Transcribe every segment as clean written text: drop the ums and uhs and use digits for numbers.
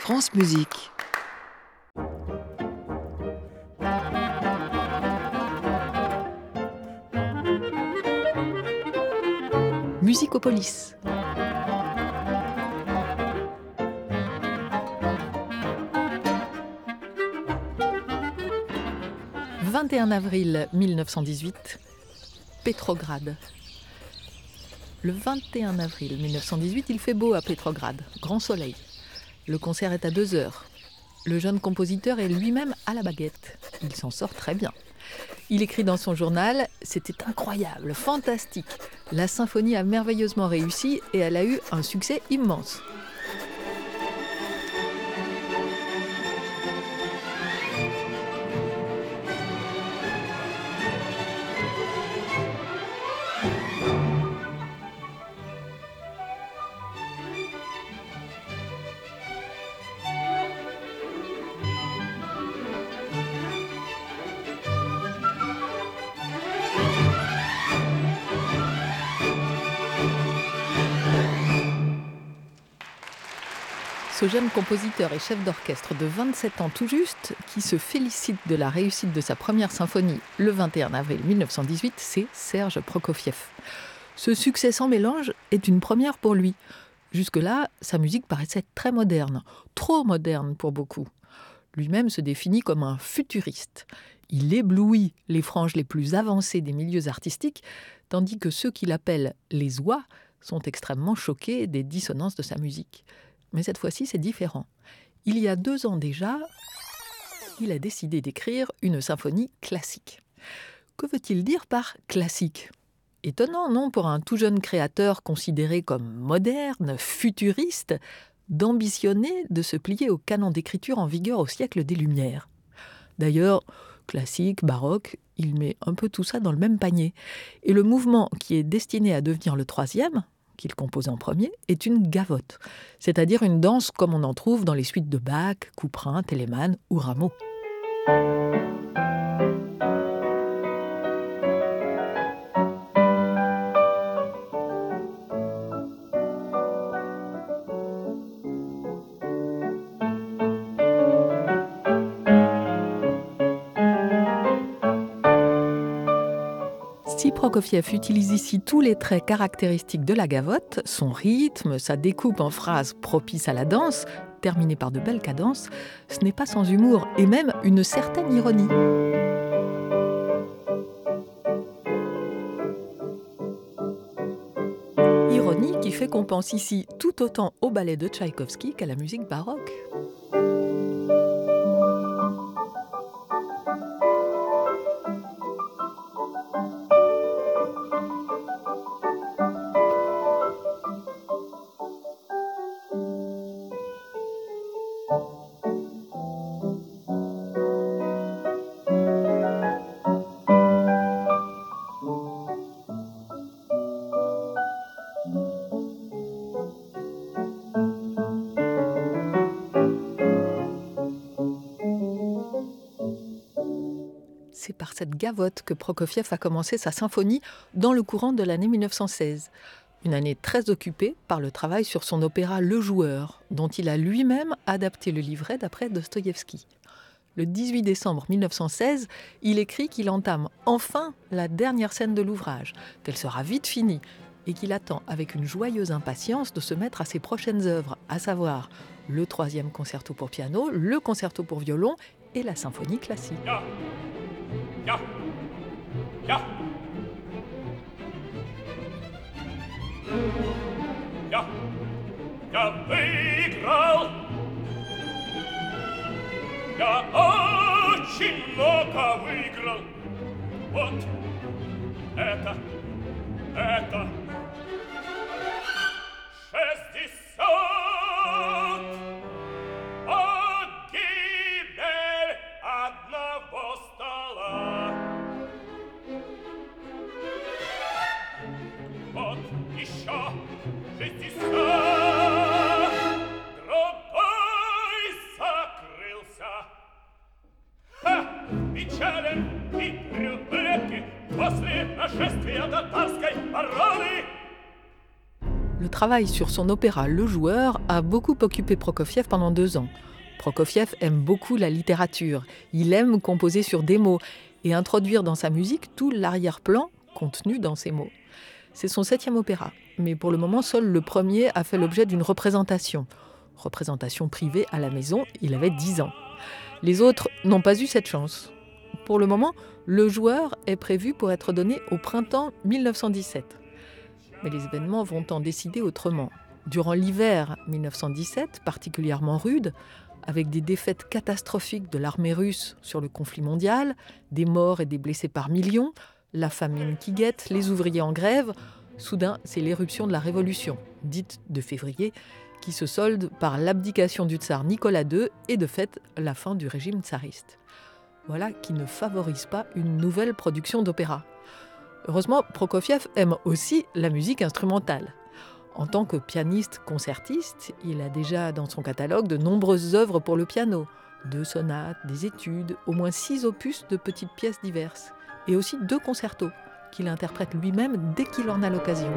France Musique. Musicopolis. « 21 avril 1918, Pétrograd. Le 21 avril 1918, il fait beau à Pétrograd, grand soleil. Le concert est à 2h. Le jeune compositeur est lui-même à la baguette. Il s'en sort très bien. Il écrit dans son journal « C'était incroyable, fantastique. La symphonie a merveilleusement réussi et elle a eu un succès immense. » Ce jeune compositeur et chef d'orchestre de 27 ans tout juste, qui se félicite de la réussite de sa première symphonie le 21 avril 1918, c'est Serge Prokofiev. Ce succès sans mélange est une première pour lui. Jusque-là, sa musique paraissait très moderne, trop moderne pour beaucoup. Lui-même se définit comme un futuriste. Il éblouit les franges les plus avancées des milieux artistiques, tandis que ceux qu'il appelle les oies sont extrêmement choqués des dissonances de sa musique. Mais cette fois-ci, c'est différent. Il y a 2 ans déjà, il a décidé d'écrire une symphonie classique. Que veut-il dire par classique ? Étonnant, non, pour un tout jeune créateur considéré comme moderne, futuriste, d'ambitionner de se plier au canon d'écriture en vigueur au siècle des Lumières. D'ailleurs, classique, baroque, il met un peu tout ça dans le même panier. Et le mouvement qui est destiné à devenir le 3e, qu'il compose en premier, est une gavotte, c'est-à-dire une danse comme on en trouve dans les suites de Bach, Couperin, Telemann ou Rameau. Si Prokofiev utilise ici tous les traits caractéristiques de la gavotte, son rythme, sa découpe en phrases propices à la danse, terminée par de belles cadences, ce n'est pas sans humour et même une certaine ironie. Ironie qui fait qu'on pense ici tout autant au ballet de Tchaïkovski qu'à la musique baroque. C'est par cette gavotte que Prokofiev a commencé sa symphonie dans le courant de l'année 1916. Une année très occupée par le travail sur son opéra Le Joueur, dont il a lui-même adapté le livret d'après Dostoïevski. Le 18 décembre 1916, il écrit qu'il entame enfin la dernière scène de l'ouvrage, qu'elle sera vite finie, et qu'il attend avec une joyeuse impatience de se mettre à ses prochaines œuvres, à savoir le 3e concerto pour piano, le concerto pour violon et la symphonie classique. Ja. Ja. Ja. Ja, выиграл. Я очень много выиграл. Вот это 60. Погибель одного стола. Вот еще 60. Другой закрылся. Печален и рюмлетки после нашествия татарской обороны. travail sur son opéra Le Joueur a beaucoup occupé Prokofiev pendant 2 ans. Prokofiev aime beaucoup la littérature, il aime composer sur des mots et introduire dans sa musique tout l'arrière-plan contenu dans ces mots. C'est son 7e opéra, mais pour le moment, seul le premier a fait l'objet d'une représentation. Représentation privée à la maison, il avait 10 ans. Les autres n'ont pas eu cette chance. Pour le moment, Le Joueur est prévu pour être donné au printemps 1917. Mais les événements vont en décider autrement. Durant l'hiver 1917, particulièrement rude, avec des défaites catastrophiques de l'armée russe sur le conflit mondial, des morts et des blessés par millions, la famine qui guette, les ouvriers en grève, soudain c'est l'éruption de la Révolution, dite de février, qui se solde par l'abdication du tsar Nicolas II et de fait la fin du régime tsariste. Voilà qui ne favorise pas une nouvelle production d'opéra. Heureusement, Prokofiev aime aussi la musique instrumentale. En tant que pianiste-concertiste, il a déjà dans son catalogue de nombreuses œuvres pour le piano, 2 sonates, des études, au moins 6 opus de petites pièces diverses, et aussi 2 concertos qu'il interprète lui-même dès qu'il en a l'occasion.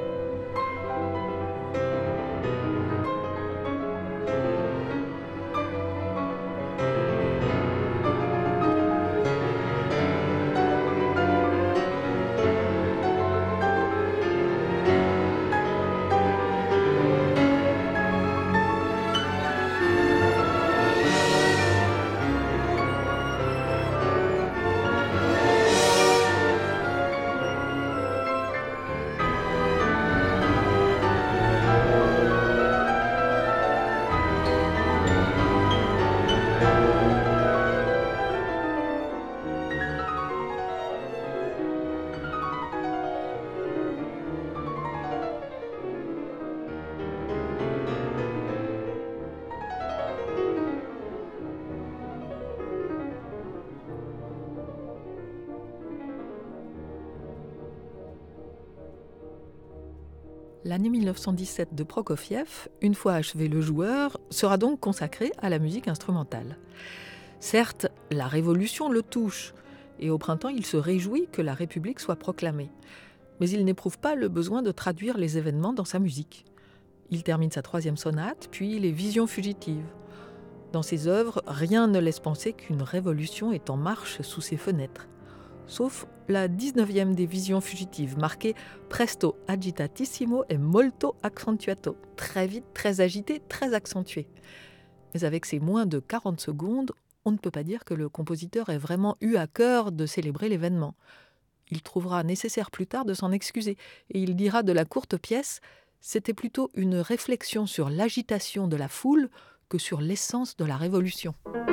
L'année 1917 de Prokofiev, une fois achevé Le Joueur, sera donc consacrée à la musique instrumentale. Certes, la Révolution le touche, et au printemps, il se réjouit que la République soit proclamée. Mais il n'éprouve pas le besoin de traduire les événements dans sa musique. Il termine sa 3e sonate, puis les Visions fugitives. Dans ses œuvres, rien ne laisse penser qu'une révolution est en marche sous ses fenêtres. Sauf la 19e des Visions fugitives, marquée presto agitatissimo et molto accentuato, très vite, très agité, très accentué. Mais avec ces moins de 40 secondes, on ne peut pas dire que le compositeur ait vraiment eu à cœur de célébrer l'événement. Il trouvera nécessaire plus tard de s'en excuser, et il dira de la courte pièce « C'était plutôt une réflexion sur l'agitation de la foule que sur l'essence de la révolution ».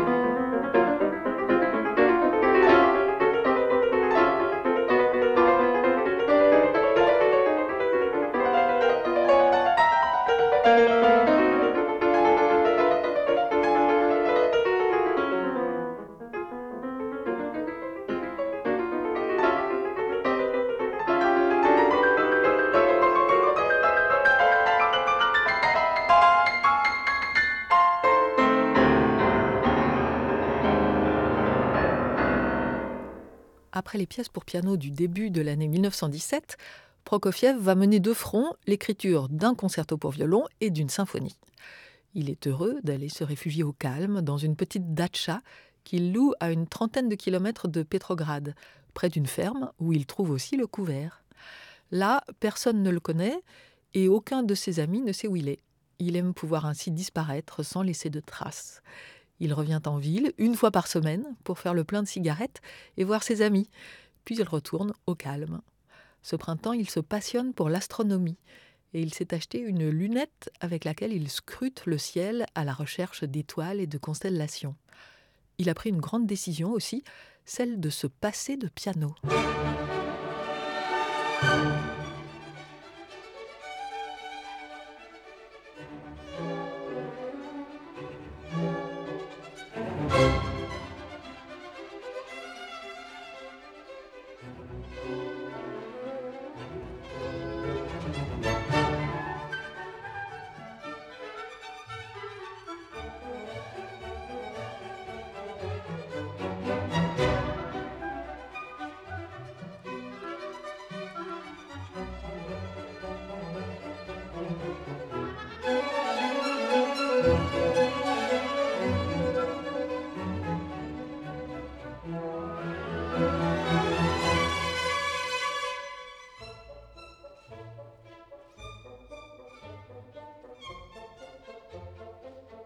Après les pièces pour piano du début de l'année 1917, Prokofiev va mener de front l'écriture d'un concerto pour violon et d'une symphonie. Il est heureux d'aller se réfugier au calme dans une petite datcha qu'il loue à une 30aine de kilomètres de Petrograd, près d'une ferme où il trouve aussi le couvert. Là, personne ne le connaît et aucun de ses amis ne sait où il est. Il aime pouvoir ainsi disparaître sans laisser de traces. Il revient en ville 1 fois par semaine pour faire le plein de cigarettes et voir ses amis. Puis il retourne au calme. Ce printemps, il se passionne pour l'astronomie et il s'est acheté une lunette avec laquelle il scrute le ciel à la recherche d'étoiles et de constellations. Il a pris une grande décision aussi, celle de se passer de piano.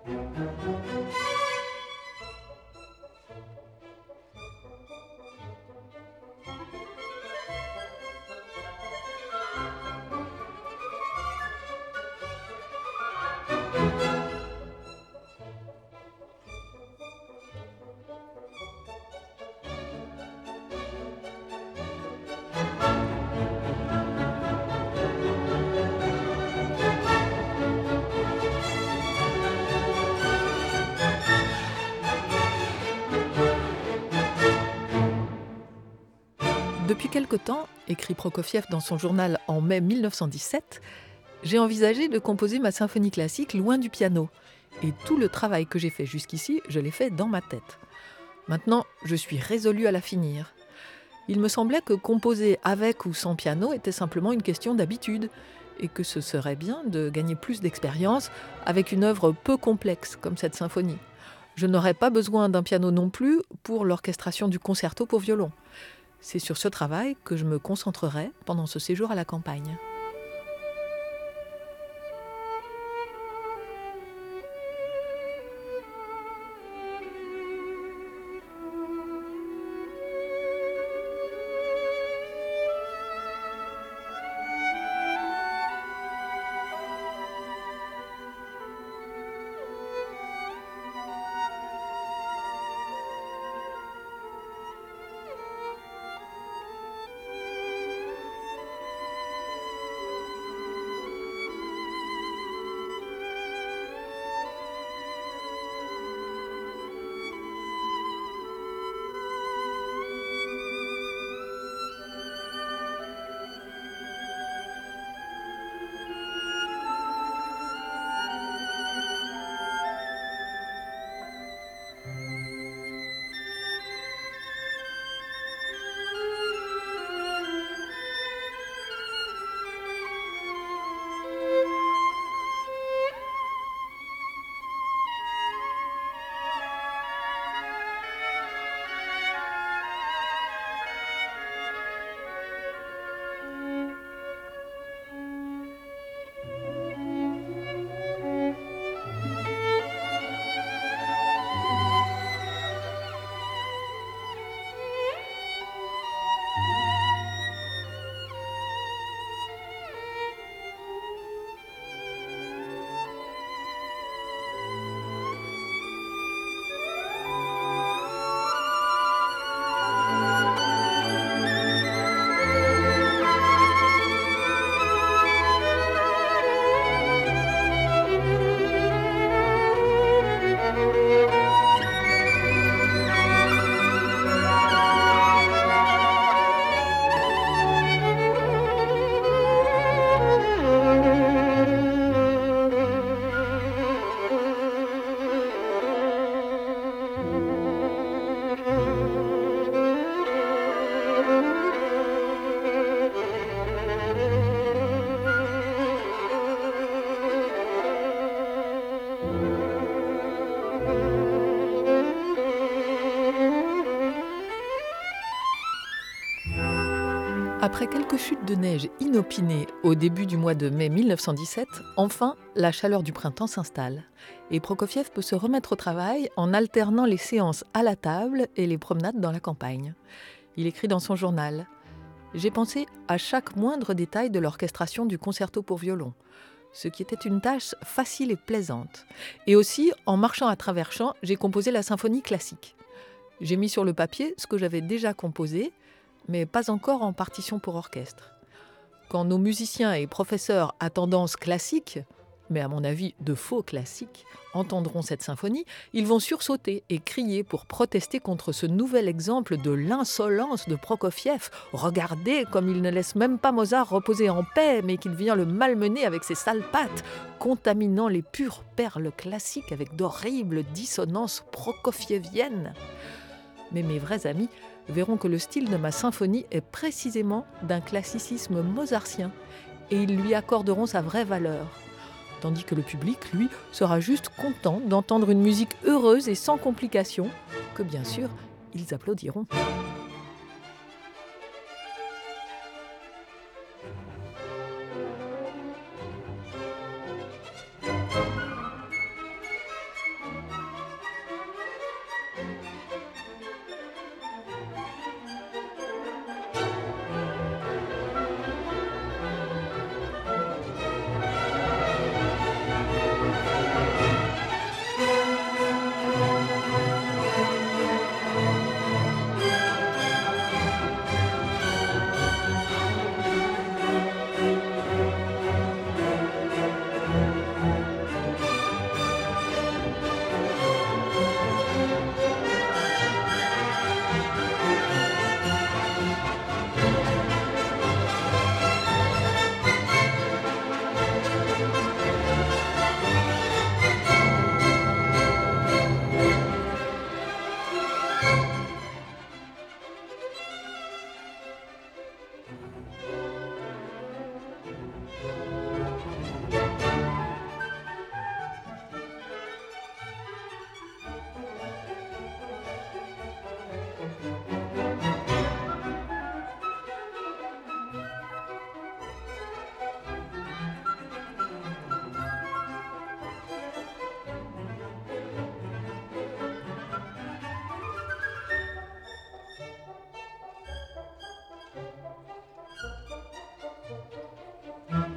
Depuis quelque temps, écrit Prokofiev dans son journal en mai 1917, j'ai envisagé de composer ma symphonie classique loin du piano. Et tout le travail que j'ai fait jusqu'ici, je l'ai fait dans ma tête. Maintenant, je suis résolue à la finir. Il me semblait que composer avec ou sans piano était simplement une question d'habitude, et que ce serait bien de gagner plus d'expérience avec une œuvre peu complexe comme cette symphonie. Je n'aurais pas besoin d'un piano non plus pour l'orchestration du concerto pour violon. C'est sur ce travail que je me concentrerai pendant ce séjour à la campagne. Après quelques chutes de neige inopinées au début du mois de mai 1917, enfin, la chaleur du printemps s'installe. Et Prokofiev peut se remettre au travail en alternant les séances à la table et les promenades dans la campagne. Il écrit dans son journal « J'ai pensé à chaque moindre détail de l'orchestration du concerto pour violon, ce qui était une tâche facile et plaisante. Et aussi, en marchant à travers champs, j'ai composé la symphonie classique. J'ai mis sur le papier ce que j'avais déjà composé, mais pas encore en partition pour orchestre. Quand nos musiciens et professeurs à tendance classique, mais à mon avis de faux classiques, entendront cette symphonie, ils vont sursauter et crier pour protester contre ce nouvel exemple de l'insolence de Prokofiev. Regardez comme il ne laisse même pas Mozart reposer en paix, mais qu'il vient le malmener avec ses sales pattes, contaminant les pures perles classiques avec d'horribles dissonances prokofieviennes. Mais mes vrais amis verront que le style de ma symphonie est précisément d'un classicisme mozartien et ils lui accorderont sa vraie valeur. Tandis que le public, lui, sera juste content d'entendre une musique heureuse et sans complications, que bien sûr, ils applaudiront.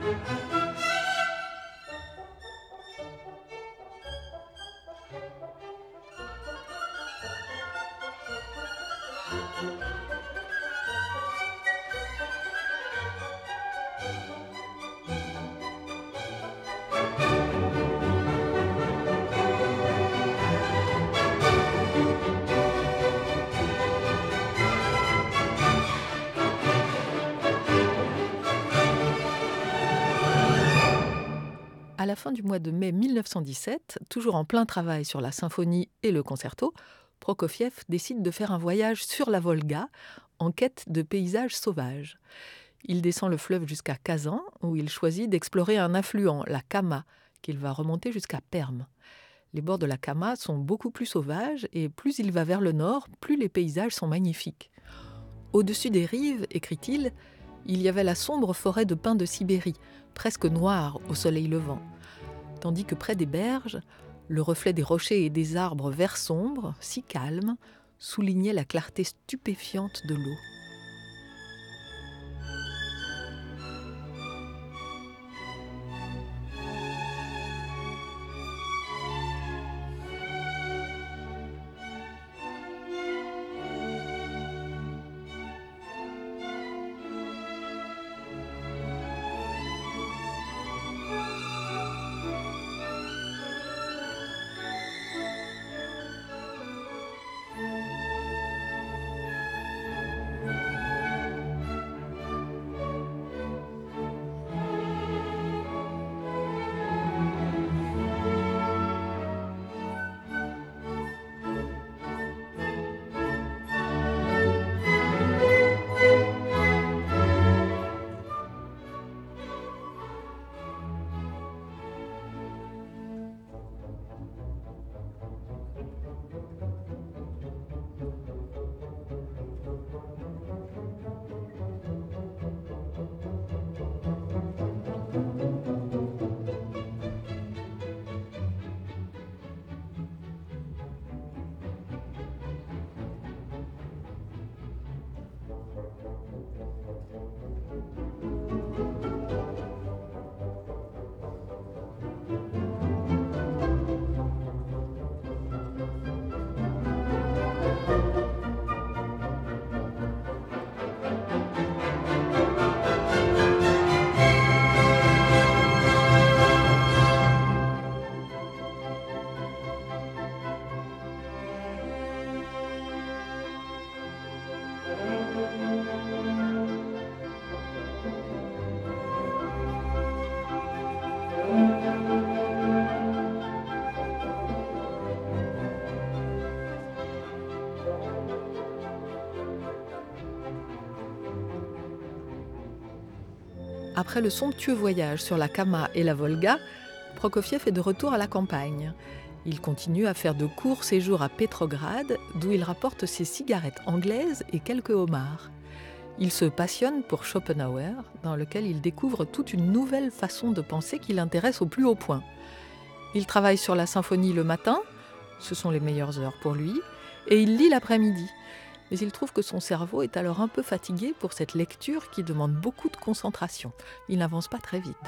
À la fin du mois de mai 1917, toujours en plein travail sur la symphonie et le concerto, Prokofiev décide de faire un voyage sur la Volga en quête de paysages sauvages. Il descend le fleuve jusqu'à Kazan, où il choisit d'explorer un affluent, la Kama, qu'il va remonter jusqu'à Perm. Les bords de la Kama sont beaucoup plus sauvages et plus il va vers le nord, plus les paysages sont magnifiques. Au-dessus des rives, écrit-il, il y avait la sombre forêt de pins de Sibérie, presque noire au soleil levant, tandis que près des berges, le reflet des rochers et des arbres vert sombre, si calme, soulignait la clarté stupéfiante de l'eau. Après le somptueux voyage sur la Kama et la Volga, Prokofiev est de retour à la campagne. Il continue à faire de courts séjours à Petrograd, d'où il rapporte ses cigarettes anglaises et quelques homards. Il se passionne pour Schopenhauer, dans lequel il découvre toute une nouvelle façon de penser qui l'intéresse au plus haut point. Il travaille sur la symphonie le matin, ce sont les meilleures heures pour lui, et il lit l'après-midi. Mais il trouve que son cerveau est alors un peu fatigué pour cette lecture qui demande beaucoup de concentration. Il n'avance pas très vite.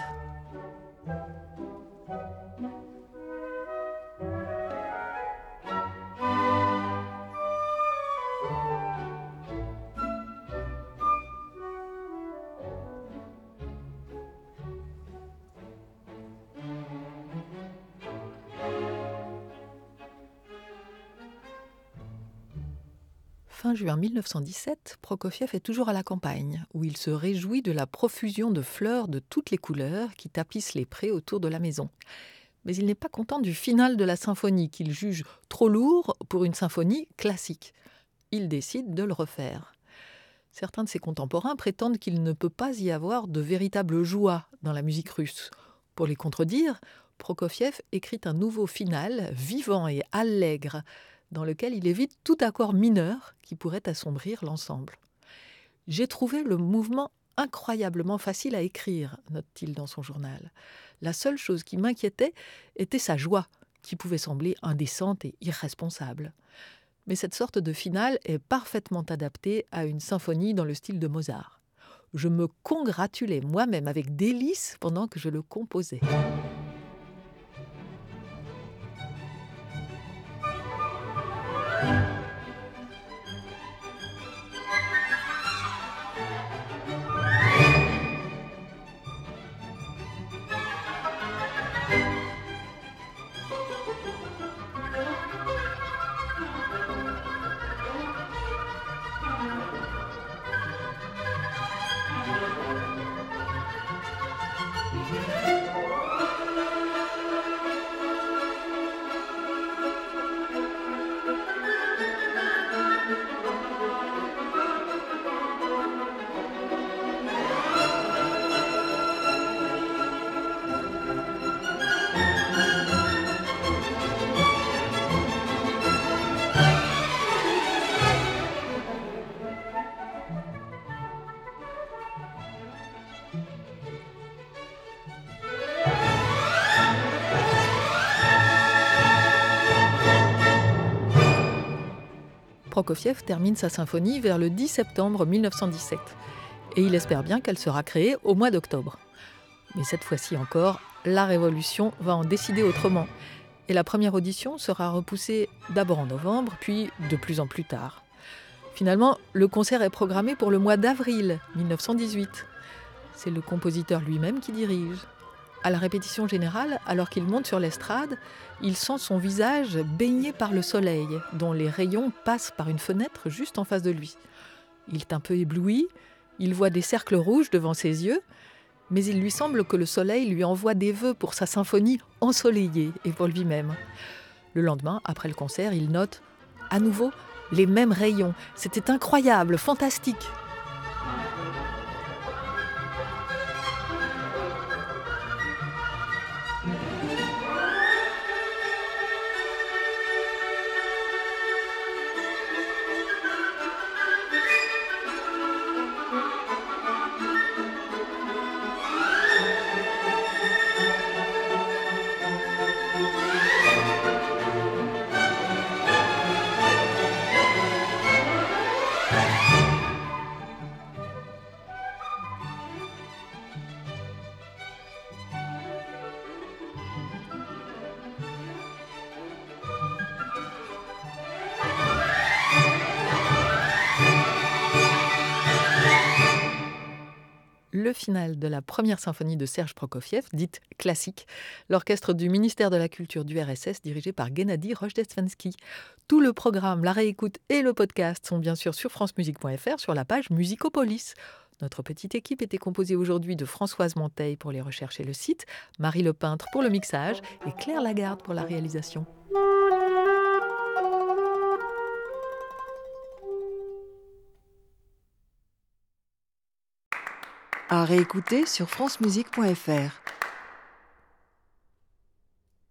Fin juin 1917, Prokofiev est toujours à la campagne, où il se réjouit de la profusion de fleurs de toutes les couleurs qui tapissent les prés autour de la maison. Mais il n'est pas content du final de la symphonie, qu'il juge trop lourd pour une symphonie classique. Il décide de le refaire. Certains de ses contemporains prétendent qu'il ne peut pas y avoir de véritable joie dans la musique russe. Pour les contredire, Prokofiev écrit un nouveau final, vivant et allègre, dans lequel il évite tout accord mineur qui pourrait assombrir l'ensemble. « J'ai trouvé le mouvement incroyablement facile à écrire », note-t-il dans son journal. La seule chose qui m'inquiétait était sa joie, qui pouvait sembler indécente et irresponsable. Mais cette sorte de finale est parfaitement adaptée à une symphonie dans le style de Mozart. Je me congratulais moi-même avec délice pendant que je le composais. Prokofiev termine sa symphonie vers le 10 septembre 1917 et il espère bien qu'elle sera créée au mois d'octobre. Mais cette fois-ci encore, la Révolution va en décider autrement et la première audition sera repoussée d'abord en novembre, puis de plus en plus tard. Finalement, le concert est programmé pour le mois d'avril 1918. C'est le compositeur lui-même qui dirige. À la répétition générale, alors qu'il monte sur l'estrade, il sent son visage baigné par le soleil, dont les rayons passent par une fenêtre juste en face de lui. Il est un peu ébloui, il voit des cercles rouges devant ses yeux, mais il lui semble que le soleil lui envoie des vœux pour sa symphonie ensoleillée et pour lui-même. Le lendemain, après le concert, il note à nouveau les mêmes rayons. C'était incroyable, fantastique. Le final de la première symphonie de Serge Prokofiev, dite classique, l'orchestre du ministère de la Culture du RSS dirigé par Guennadi Rozhdestvensky. Tout le programme, la réécoute et le podcast sont bien sûr sur francemusique.fr sur la page Musicopolis. Notre petite équipe était composée aujourd'hui de Françoise Monteil pour les recherches et le site, Marie Lepeintre pour le mixage et Claire Lagarde pour la réalisation. À réécouter sur francemusique.fr.